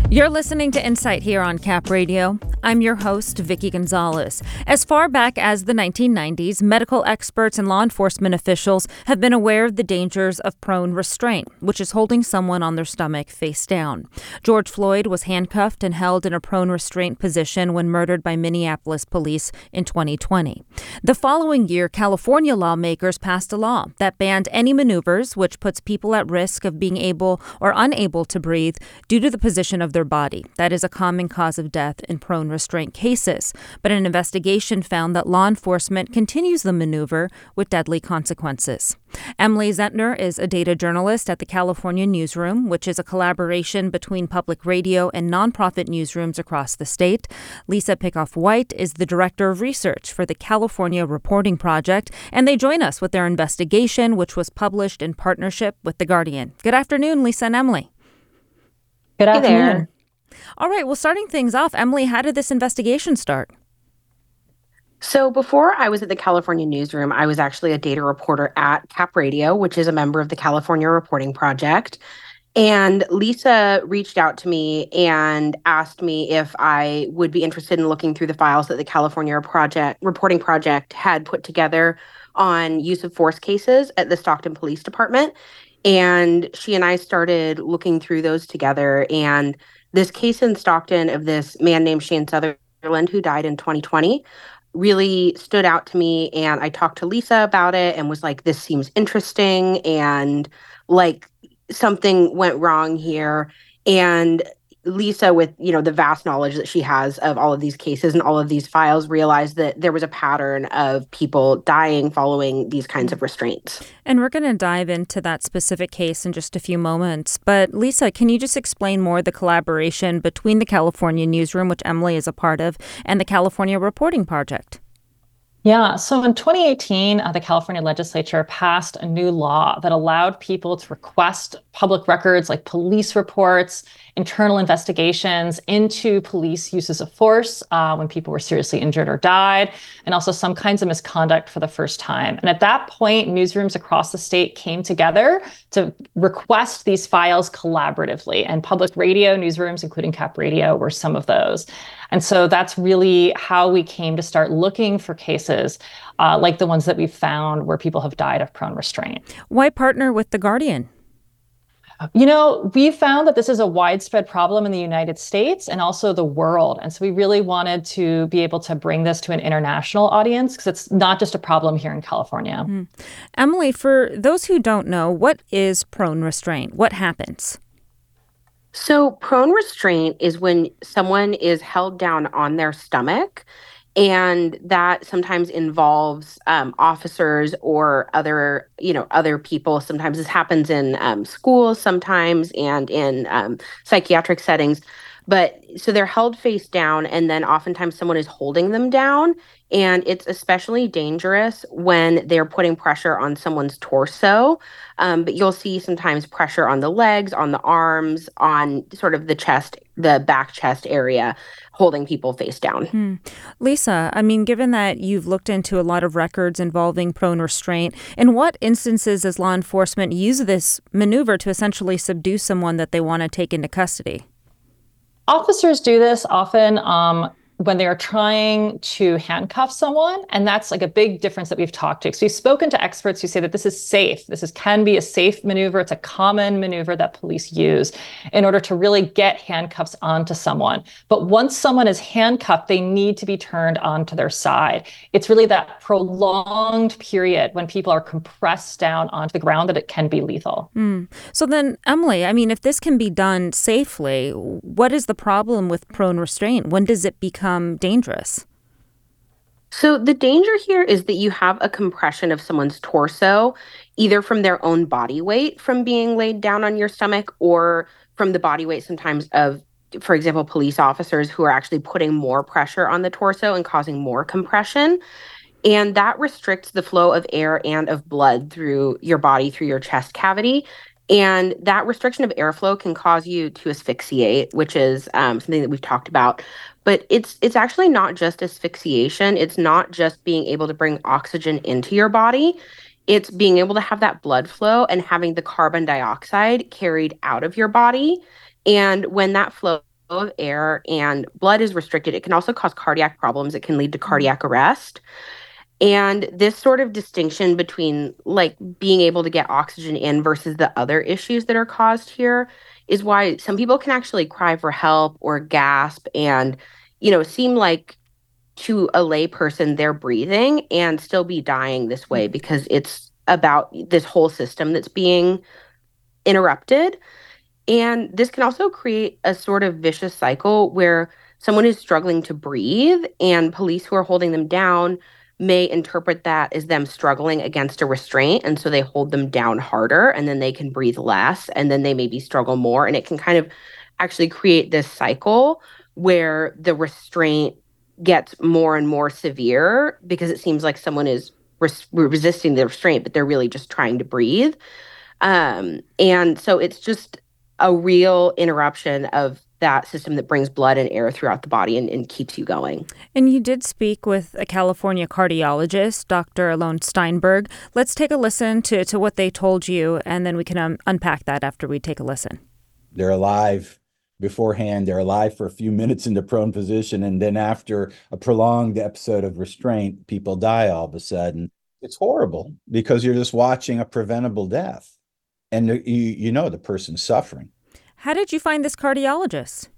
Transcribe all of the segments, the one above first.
You're listening to Insight here on Cap Radio. I'm your host, Vicky Gonzalez. As far back as the 1990s, medical experts and law enforcement officials have been aware of the dangers of prone restraint, which is holding someone on their stomach face down. George Floyd was handcuffed and held in a prone restraint position when murdered by Minneapolis police in 2020. The following year, California lawmakers passed a law that banned any maneuvers which puts people at risk of being able or unable to breathe due to the position of their body. That is a common cause of death in prone restraint cases. But an investigation found that law enforcement continues the maneuver with deadly consequences. Emily Zentner is a data journalist at the California Newsroom, which is a collaboration between public radio and nonprofit newsrooms across the state. Lisa Pickoff-White is the director of research for the California Reporting Project, and they join us with their investigation, which was published in partnership with The Guardian. Good afternoon, Lisa and Emily. Good afternoon. All right, well, starting things off, Emily, how did this investigation start? So before I was at the California Newsroom, I was actually a data reporter at Cap Radio, which is a member of the California Reporting Project. And Lisa reached out to me and asked me if I would be interested in looking through the files that the California Reporting Project had put together on use of force cases at the Stockton Police Department. And she and I started looking through those together. And this case in Stockton of this man named Shane Sutherland, who died in 2020, really stood out to me. And I talked to Lisa about it and was like, this seems interesting. And like something went wrong here. And Lisa, with, the vast knowledge that she has of all of these cases and all of these files, realized that there was a pattern of people dying following these kinds of restraints. And we're going to dive into that specific case in just a few moments. But Lisa, can you just explain more the collaboration between the California Newsroom, which Emily is a part of, and the California Reporting Project? Yeah, so in 2018, the California legislature passed a new law that allowed people to request public records like police reports, internal investigations into police uses of force when people were seriously injured or died, and also some kinds of misconduct for the first time. And at that point, newsrooms across the state came together to request these files collaboratively. And public radio newsrooms, including Cap Radio, were some of those. And so that's really how we came to start looking for cases like the ones that we've found where people have died of prone restraint. Why partner with The Guardian? We found that this is a widespread problem in the United States and also the world. And so we really wanted to be able to bring this to an international audience because it's not just a problem here in California. Emily, for those who don't know, what is prone restraint? What happens? So prone restraint is when someone is held down on their stomach, and that sometimes involves officers or other people. Sometimes this happens in schools sometimes and in psychiatric settings. But so they're held face down, and then oftentimes someone is holding them down. And it's especially dangerous when they're putting pressure on someone's torso. But you'll see sometimes pressure on the legs, on the arms, on sort of the chest, the back chest area, holding people face down. Lisa, given that you've looked into a lot of records involving prone restraint, in what instances does law enforcement use this maneuver to essentially subdue someone that they want to take into custody? Officers do this often when they are trying to handcuff someone. And that's like a big difference that we've talked to. So we've spoken to experts who say that this is safe. Can be a safe maneuver. It's a common maneuver that police use in order to really get handcuffs onto someone. But once someone is handcuffed, they need to be turned onto their side. It's really that prolonged period when people are compressed down onto the ground that it can be lethal. So then, Emily, if this can be done safely, what is the problem with prone restraint? When does it become dangerous? So the danger here is that you have a compression of someone's torso, either from their own body weight from being laid down on your stomach, or from the body weight sometimes of, for example, police officers who are actually putting more pressure on the torso and causing more compression. And that restricts the flow of air and of blood through your body, through your chest cavity. And that restriction of airflow can cause you to asphyxiate, which is something that we've talked about. But it's actually not just asphyxiation. It's not just being able to bring oxygen into your body. It's being able to have that blood flow and having the carbon dioxide carried out of your body. And when that flow of air and blood is restricted, it can also cause cardiac problems. It can lead to cardiac arrest. And this sort of distinction between like being able to get oxygen in versus the other issues that are caused here is why some people can actually cry for help or gasp and, seem like to a lay person they're breathing and still be dying this way because it's about this whole system that's being interrupted. And this can also create a sort of vicious cycle where someone is struggling to breathe, and police who are holding them down may interpret that as them struggling against a restraint. And so they hold them down harder, and then they can breathe less, and then they maybe struggle more. And it can kind of actually create this cycle where the restraint gets more and more severe because it seems like someone is resisting the restraint, but they're really just trying to breathe. And so it's just a real interruption of that system that brings blood and air throughout the body and keeps you going. And you did speak with a California cardiologist, Dr. Alon Steinberg. Let's take a listen to what they told you, and then we can unpack that after we take a listen. They're alive beforehand. They're alive for a few minutes in the prone position, and then after a prolonged episode of restraint, people die all of a sudden. It's horrible because you're just watching a preventable death. And the person's suffering. How did you find this cardiologist?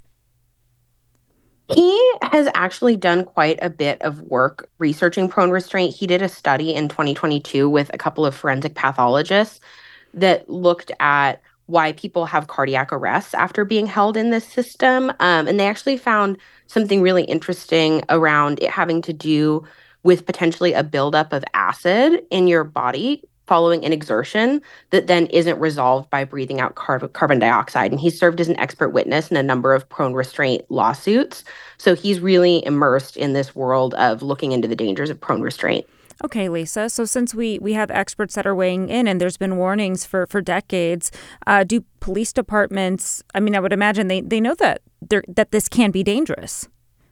He has actually done quite a bit of work researching prone restraint. He did a study in 2022 with a couple of forensic pathologists that looked at why people have cardiac arrests after being held in this system. And they actually found something really interesting around it having to do with potentially a buildup of acid in your body following an exertion that then isn't resolved by breathing out carbon dioxide. And he served as an expert witness in a number of prone restraint lawsuits. So he's really immersed in this world of looking into the dangers of prone restraint. Okay, Lisa. So since we have experts that are weighing in and there's been warnings for decades, do police departments, I would imagine they know that this can be dangerous.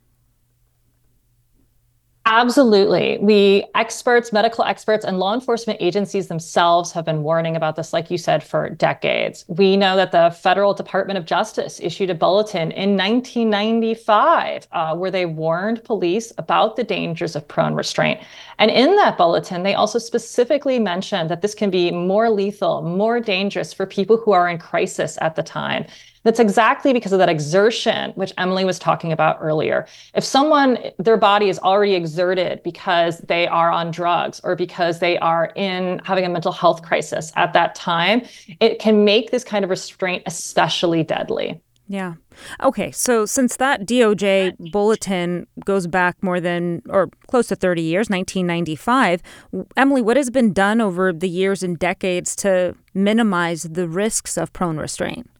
Absolutely. Medical experts, and law enforcement agencies themselves have been warning about this, like you said, for decades. We know that the Federal Department of Justice issued a bulletin in 1995 where they warned police about the dangers of prone restraint. And in that bulletin, they also specifically mentioned that this can be more lethal, more dangerous for people who are in crisis at the time. That's exactly because of that exertion, which Emily was talking about earlier. If their body is already exerted because they are on drugs or because they are having a mental health crisis at that time, it can make this kind of restraint especially deadly. Yeah. Okay. So since that DOJ bulletin goes back more than or close to 30 years, 1995, Emily, what has been done over the years and decades to minimize the risks of prone restraint?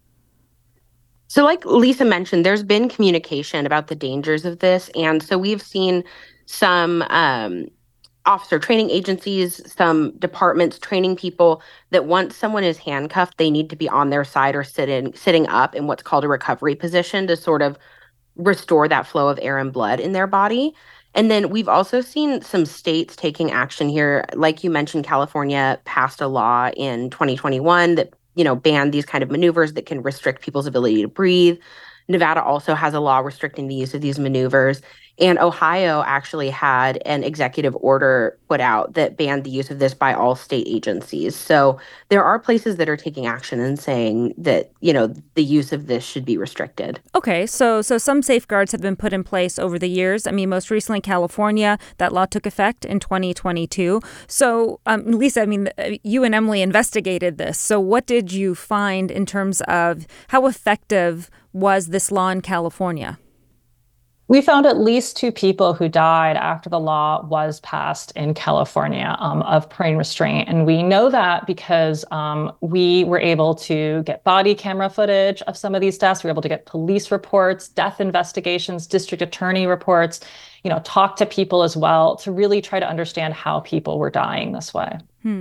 So like Lisa mentioned, there's been communication about the dangers of this. And so we've seen some officer training agencies, some departments training people that once someone is handcuffed, they need to be on their side or sitting up in what's called a recovery position to sort of restore that flow of air and blood in their body. And then we've also seen some states taking action here. Like you mentioned, California passed a law in 2021 that ban these kind of maneuvers that can restrict people's ability to breathe. Nevada also has a law restricting the use of these maneuvers. And Ohio actually had an executive order put out that banned the use of this by all state agencies. So there are places that are taking action and saying that, the use of this should be restricted. Okay, so some safeguards have been put in place over the years. Most recently, California, that law took effect in 2022. So, Lisa, you and Emily investigated this. So what did you find in terms of how effective was this law in California? We found at least 2 people who died after the law was passed in California of prone restraint. And we know that because we were able to get body camera footage of some of these deaths. We were able to get police reports, death investigations, district attorney reports, talk to people as well to really try to understand how people were dying this way.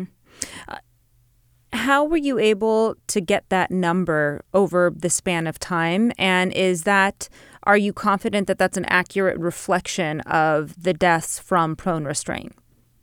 How were you able to get that number over the span of time? And are you confident that that's an accurate reflection of the deaths from prone restraint?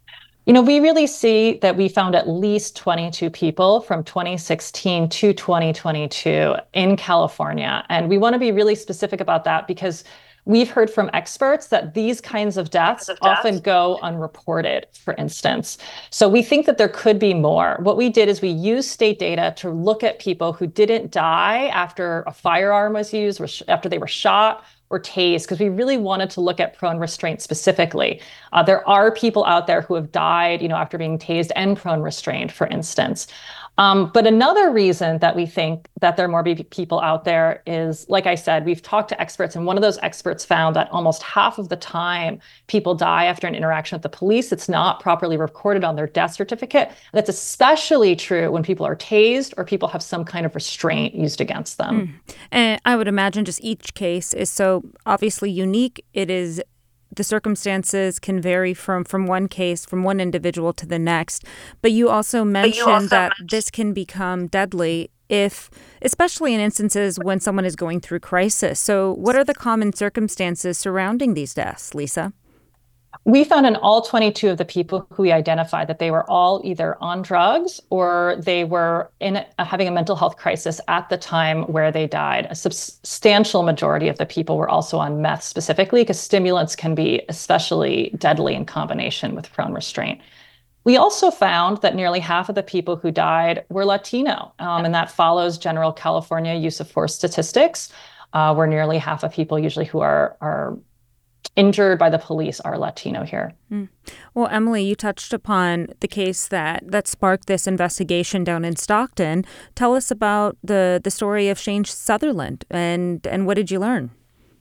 We really see that we found at least 22 people from 2016 to 2022 in California. And we want to be really specific about that because we've heard from experts that these kinds of deaths often go unreported, for instance. So we think that there could be more. What we did is we used state data to look at people who didn't die after a firearm was used, or after they were shot or tased, because we really wanted to look at prone restraint specifically. There are people out there who have died, after being tased and prone restrained, for instance. But another reason that we think that there are more people out there is, like I said, we've talked to experts, and one of those experts found that almost half of the time people die after an interaction with the police, it's not properly recorded on their death certificate. And that's especially true when people are tased or people have some kind of restraint used against them. And I would imagine just each case is so obviously unique. The circumstances can vary from one case, from one individual to the next. But you also mentioned that this can become deadly especially in instances when someone is going through crisis. So what are the common circumstances surrounding these deaths, Lisa? We found in all 22 of the people who we identified that they were all either on drugs or they were having a mental health crisis at the time where they died. A substantial majority of the people were also on meth specifically, because stimulants can be especially deadly in combination with prone restraint. We also found that nearly half of the people who died were Latino, and that follows general California use of force statistics, where nearly half of people usually who are injured by the police are Latino here. Well, Emily, you touched upon the case that sparked this investigation down in Stockton. Tell us about the story of Shane Sutherland and what did you learn?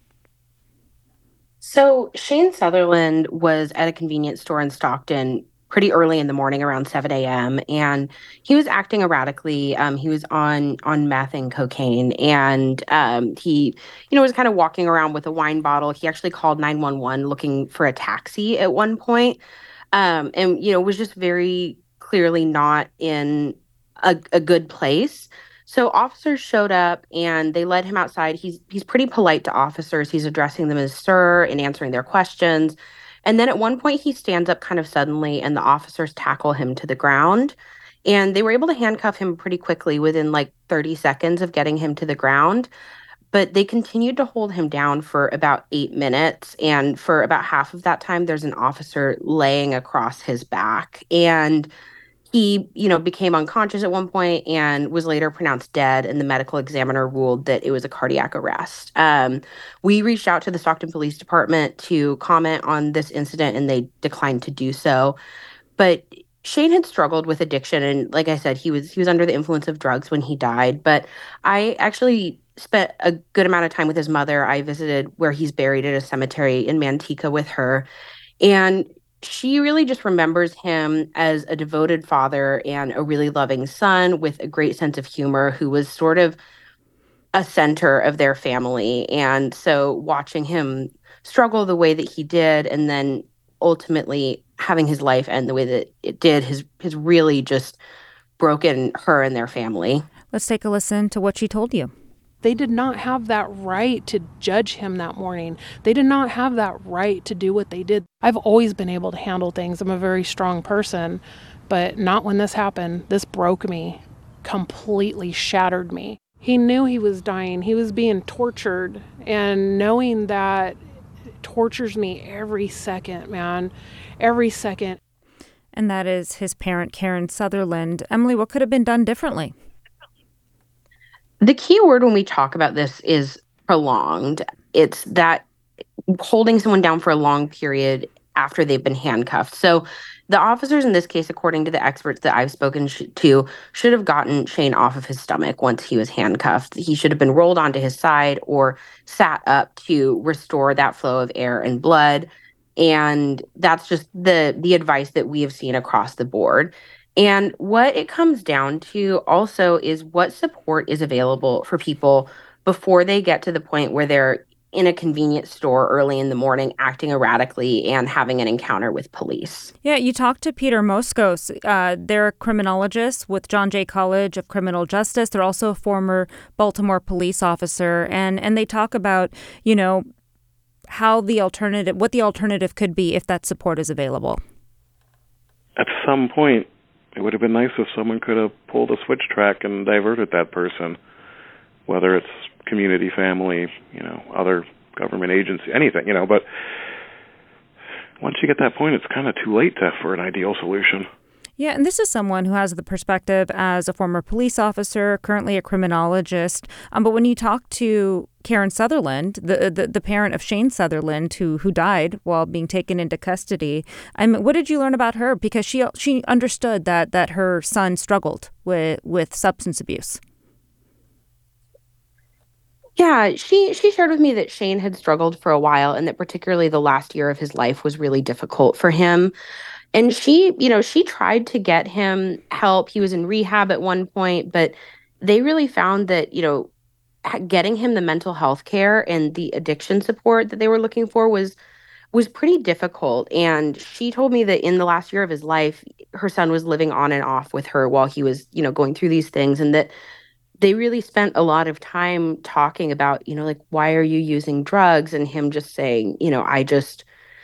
So Shane Sutherland was at a convenience store in Stockton pretty early in the morning, around 7 a.m. And he was acting erratically. He was on meth and cocaine. And he, was kind of walking around with a wine bottle. He actually called 911 looking for a taxi at one point. And, was just very clearly not in a good place. So officers showed up and they led him outside. He's pretty polite to officers. He's addressing them as sir and answering their questions. And then at one point, he stands up kind of suddenly and the officers tackle him to the ground. And they were able to handcuff him pretty quickly within like 30 seconds of getting him to the ground. But they continued to hold him down for about 8 minutes. And for about half of that time, there's an officer laying across his back. And he, became unconscious at one point and was later pronounced dead, and the medical examiner ruled that it was a cardiac arrest. We reached out to the Stockton Police Department to comment on this incident, and they declined to do so. But Shane had struggled with addiction, and like I said, he was under the influence of drugs when he died. But I actually spent a good amount of time with his mother. I visited where he's buried at a cemetery in Manteca with her, and she really just remembers him as a devoted father and a really loving son with a great sense of humor, who was sort of a center of their family. And so watching him struggle the way that he did, and then ultimately having his life end the way that it did, has really just broken her and their family. Let's take a listen to what she told you. They did not have that right to judge him that morning. They did not have that right to do what they did. I've always been able to handle things. I'm a very strong person, but not when this happened. This broke me, completely shattered me. He knew he was dying. He was being tortured, and knowing that tortures me every second, man, every second. And that is his parent, Karen Sutherland. Emily, what could have been done differently? The key word when we talk about this is prolonged. It's that holding someone down for a long period after they've been handcuffed. So the officers in this case, according to the experts that I've spoken to, should have gotten Shane off of his stomach once he was handcuffed. He should have been rolled onto his side or sat up to restore that flow of air and blood. And that's just the advice that we have seen across the board. And what it comes down to also is what support is available for people before they get to the point where they're in a convenience store early in the morning, acting erratically and having an encounter with police. Yeah, you talked to Peter Moskos. They're a criminologist with John Jay College of Criminal Justice. They're also a former Baltimore police officer. And they talk about, what the alternative could be if that support is available. at some point, it would have been nice if someone could have pulled a switch track and diverted that person, whether it's community, family, other government agency, anything, but once you get that point, it's kind of too late for an ideal solution. Yeah, and this is someone who has the perspective as a former police officer, currently a criminologist. But when you talk to Karen Sutherland, the parent of Shane Sutherland, who died while being taken into custody, what did you learn about her? Because she understood that her son struggled with substance abuse. Yeah, she shared with me that Shane had struggled for a while and that particularly the last year of his life was really difficult for him. And she tried to get him help. He was in rehab at one point, but they really found that, getting him the mental health care and the addiction support that they were looking for was pretty difficult. And she told me that in the last year of his life, her son was living on and off with her while he was, going through these things, and that they really spent a lot of time talking about, like, why are you using drugs? And him just saying, I just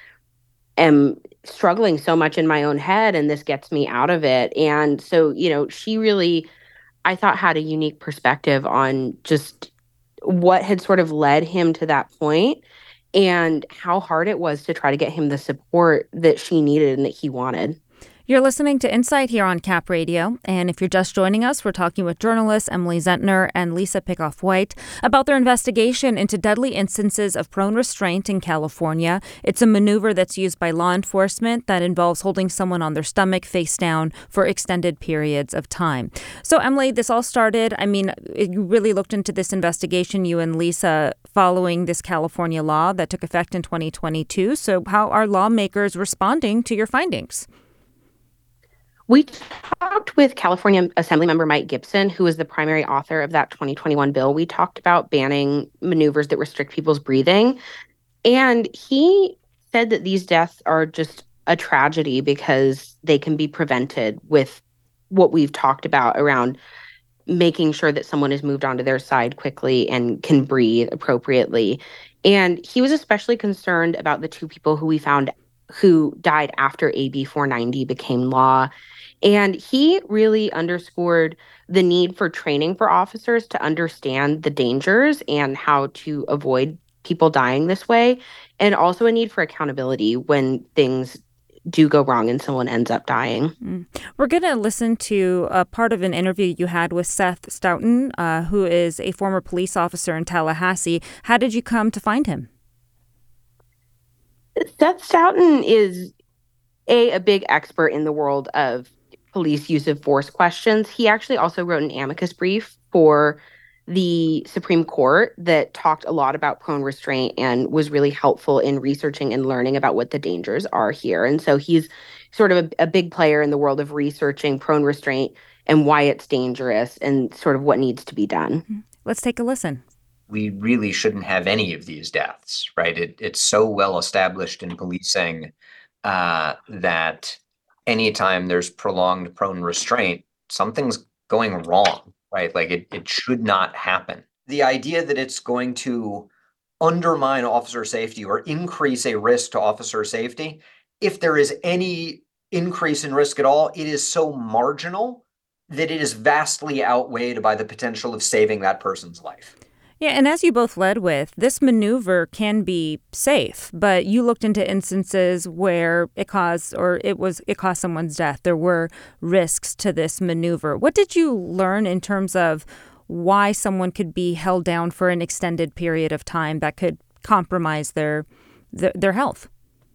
am struggling so much in my own head and this gets me out of it. And so, she really, I thought, had a unique perspective on just what had sort of led him to that point and how hard it was to try to get him the support that she needed and that he wanted. You're listening to Insight here on Cap Radio, and if you're just joining us, we're talking with journalists Emily Zentner and Lisa Pickoff-White about their investigation into deadly instances of prone restraint in California. It's a maneuver that's used by law enforcement that involves holding someone on their stomach face down for extended periods of time. So, Emily, this all started, you really looked into this investigation, you and Lisa, following this California law that took effect in 2022. So how are lawmakers responding to your findings? We talked with California Assemblymember Mike Gibson, who is the primary author of that 2021 bill. We talked about banning maneuvers that restrict people's breathing. And he said that these deaths are just a tragedy because they can be prevented with what we've talked about around making sure that someone is moved onto their side quickly and can breathe appropriately. And he was especially concerned about the two people who we found who died after AB 490 became law. And he really underscored the need for training for officers to understand the dangers and how to avoid people dying this way, and also a need for accountability when things do go wrong and someone ends up dying. We're going to listen to a part of an interview you had with Seth Stoughton, who is a former police officer in Tallahassee. How did you come to find him? Seth Stoughton is a big expert in the world of police use of force questions. He actually also wrote an amicus brief for the Supreme Court that talked a lot about prone restraint and was really helpful in researching and learning about what the dangers are here. And so he's sort of a big player in the world of researching prone restraint and why it's dangerous and sort of what needs to be done. Let's take a listen. We really shouldn't have any of these deaths, right? It's so well established in policing that anytime there's prolonged prone restraint, something's going wrong, right? Like it should not happen. The idea that it's going to undermine officer safety or increase a risk to officer safety, if there is any increase in risk at all, it is so marginal that it is vastly outweighed by the potential of saving that person's life. Yeah, and as you both led with, this maneuver can be safe, but you looked into instances where it caused someone's death. There were risks to this maneuver. What did you learn in terms of why someone could be held down for an extended period of time that could compromise their health?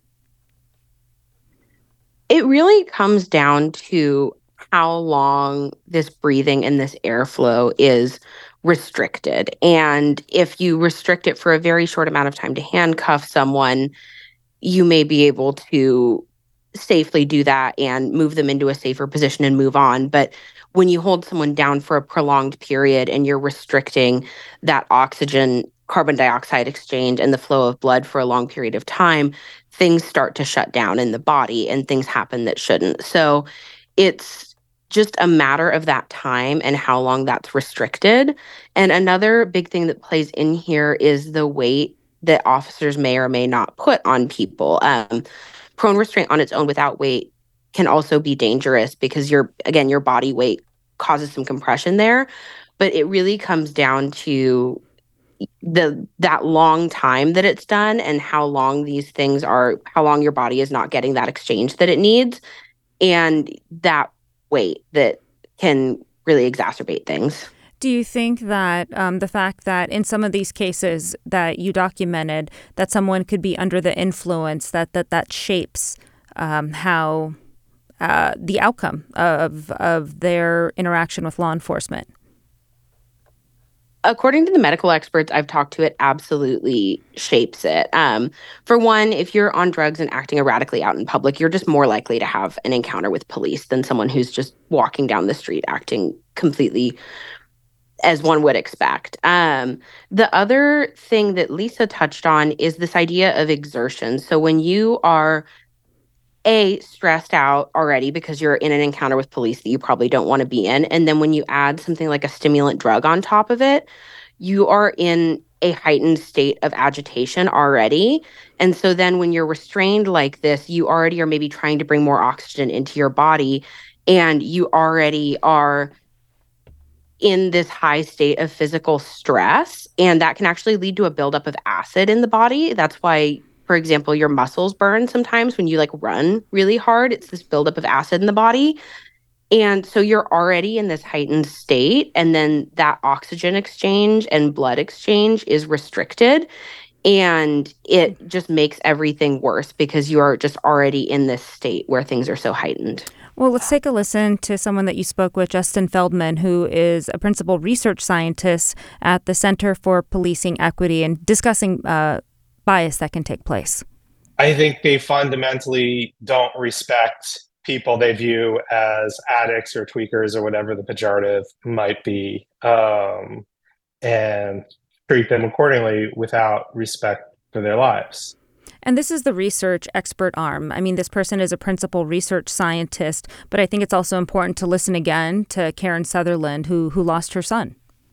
It really comes down to how long this breathing and this airflow is restricted. And if you restrict it for a very short amount of time to handcuff someone, you may be able to safely do that and move them into a safer position and move on. But when you hold someone down for a prolonged period and you're restricting that oxygen, carbon dioxide exchange and the flow of blood for a long period of time, things start to shut down in the body and things happen that shouldn't. So it's just a matter of that time and how long that's restricted. And another big thing that plays in here is the weight that officers may or may not put on people. Prone restraint on its own without weight can also be dangerous because your body weight causes some compression there. But it really comes down to that long time that it's done and how long your body is not getting that exchange that it needs, and that weight that can really exacerbate things. Do you think that the fact that in some of these cases that you documented that someone could be under the influence, that shapes how the outcome of their interaction with law enforcement? According to the medical experts I've talked to, it absolutely shapes it. For one, if you're on drugs and acting erratically out in public, you're just more likely to have an encounter with police than someone who's just walking down the street acting completely as one would expect. The other thing that Lisa touched on is this idea of exertion. So when you are stressed out already because you're in an encounter with police that you probably don't want to be in, and then when you add something like a stimulant drug on top of it, you are in a heightened state of agitation already. And so then when you're restrained like this, you already are maybe trying to bring more oxygen into your body, and you already are in this high state of physical stress, and that can actually lead to a buildup of acid in the body. That's why, for example, your muscles burn sometimes when you run really hard. It's this buildup of acid in the body. And so you're already in this heightened state, and then that oxygen exchange and blood exchange is restricted, and it just makes everything worse because you are just already in this state where things are so heightened. Well, let's take a listen to someone that you spoke with, Justin Feldman, who is a principal research scientist at the Center for Policing Equity, and discussing bias that can take place. I think they fundamentally don't respect people they view as addicts or tweakers or whatever the pejorative might be, and treat them accordingly without respect for their lives. And this is the research expert arm. I mean, this person is a principal research scientist, but I think it's also important to listen again to Karen Sutherland, who lost her son.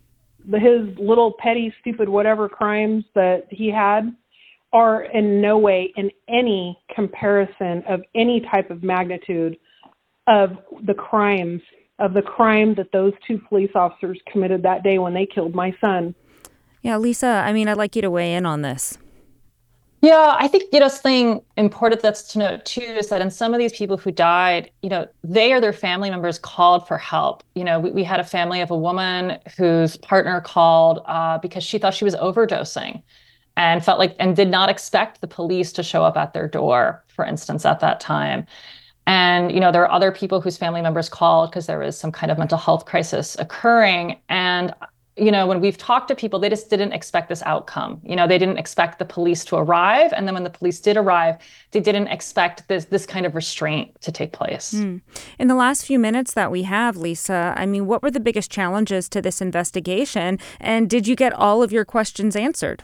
His little petty, stupid, whatever crimes that he had are in no way in any comparison of any type of magnitude of the crime that those two police officers committed that day when they killed my son. Yeah, Lisa, I mean, I'd like you to weigh in on this. Yeah, I think, something important that's to note too is that in some of these people who died, they or their family members called for help. We had a family of a woman whose partner called because she thought she was overdosing and and did not expect the police to show up at their door, for instance, at that time. And, there are other people whose family members called because there was some kind of mental health crisis occurring. And when we've talked to people, they just didn't expect this outcome. They didn't expect the police to arrive. And then when the police did arrive, they didn't expect this kind of restraint to take place. In the last few minutes that we have, Lisa, I mean, what were the biggest challenges to this investigation? And did you get all of your questions answered?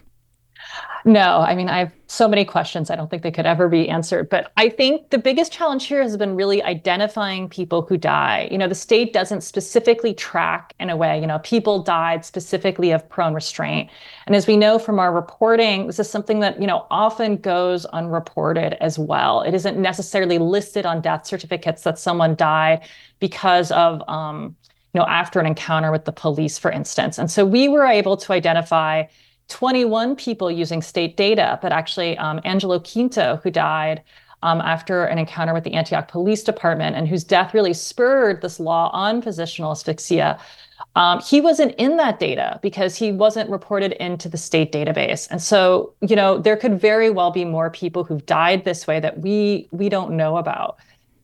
No, I mean, I have so many questions. I don't think they could ever be answered. But I think the biggest challenge here has been really identifying people who die. The state doesn't specifically track in a way, people died specifically of prone restraint. And as we know from our reporting, this is something that, often goes unreported as well. It isn't necessarily listed on death certificates that someone died because of, after an encounter with the police, for instance. And so we were able to identify 21 people using state data, but actually Angelo Quinto, who died after an encounter with the Antioch Police Department and whose death really spurred this law on positional asphyxia, he wasn't in that data because he wasn't reported into the state database. And so, there could very well be more people who've died this way that we don't know about.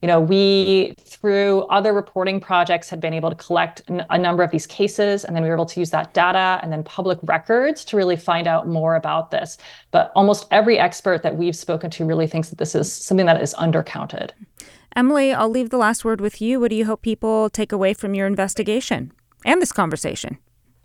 We, through other reporting projects, had been able to collect a number of these cases, and then we were able to use that data and then public records to really find out more about this. But almost every expert that we've spoken to really thinks that this is something that is undercounted. Emily, I'll leave the last word with you. What do you hope people take away from your investigation and this conversation?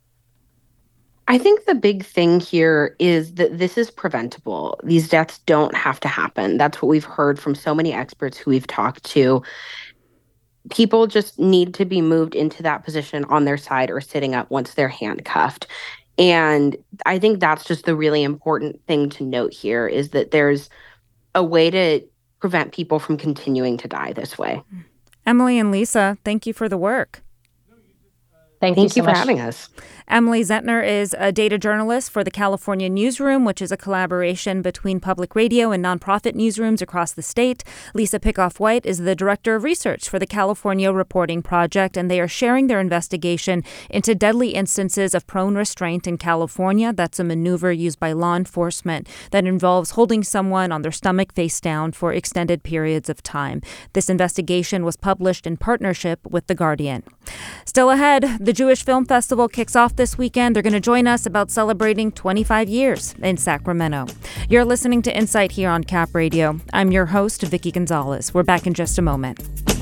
I think the big thing here is that this is preventable. These deaths don't have to happen. That's what we've heard from so many experts who we've talked to. People just need to be moved into that position on their side or sitting up once they're handcuffed. And I think that's just the really important thing to note here is that there's a way to prevent people from continuing to die this way. Emily and Lisa, thank you for the work. Thank you so for much. having us. Emily Zentner is a data journalist for the California Newsroom, which is a collaboration between public radio and nonprofit newsrooms across the state. Lisa Pickhoff-White is the director of research for the California Reporting Project, and they are sharing their investigation into deadly instances of prone restraint in California. That's a maneuver used by law enforcement that involves holding someone on their stomach face down for extended periods of time. This investigation was published in partnership with The Guardian. Still ahead, the Jewish Film Festival kicks off this weekend. They're going to join us about celebrating 25 years in Sacramento. You're listening to Insight here on Cap Radio. I'm your host, Vicki Gonzalez. We're back in just a moment.